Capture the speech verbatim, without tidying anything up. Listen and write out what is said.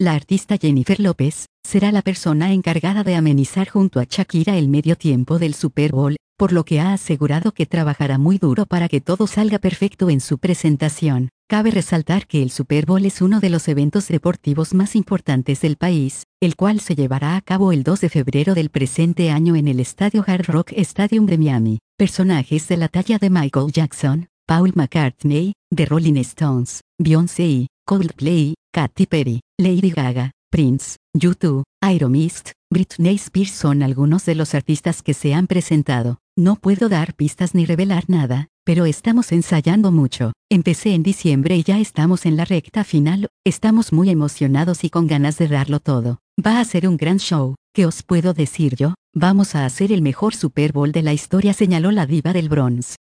La artista Jennifer López será la persona encargada de amenizar junto a Shakira el medio tiempo del Super Bowl, por lo que ha asegurado que trabajará muy duro para que todo salga perfecto en su presentación. Cabe resaltar que el Super Bowl es uno de los eventos deportivos más importantes del país, el cual se llevará a cabo el dos de febrero del presente año en el estadio Hard Rock Stadium de Miami. Personajes de la talla de Michael Jackson, Paul McCartney, The Rolling Stones, Beyoncé, Coldplay, Katy Perry, Lady Gaga, Prince, U dos, Aerosmith, Britney Spears son algunos de los artistas que se han presentado. No puedo dar pistas ni revelar nada, pero estamos ensayando mucho. Empecé en diciembre y ya estamos en la recta final, estamos muy emocionados y con ganas de darlo todo. Va a ser un gran show, ¿qué os puedo decir yo? Vamos a hacer el mejor Super Bowl de la historia, señaló la diva del Bronx.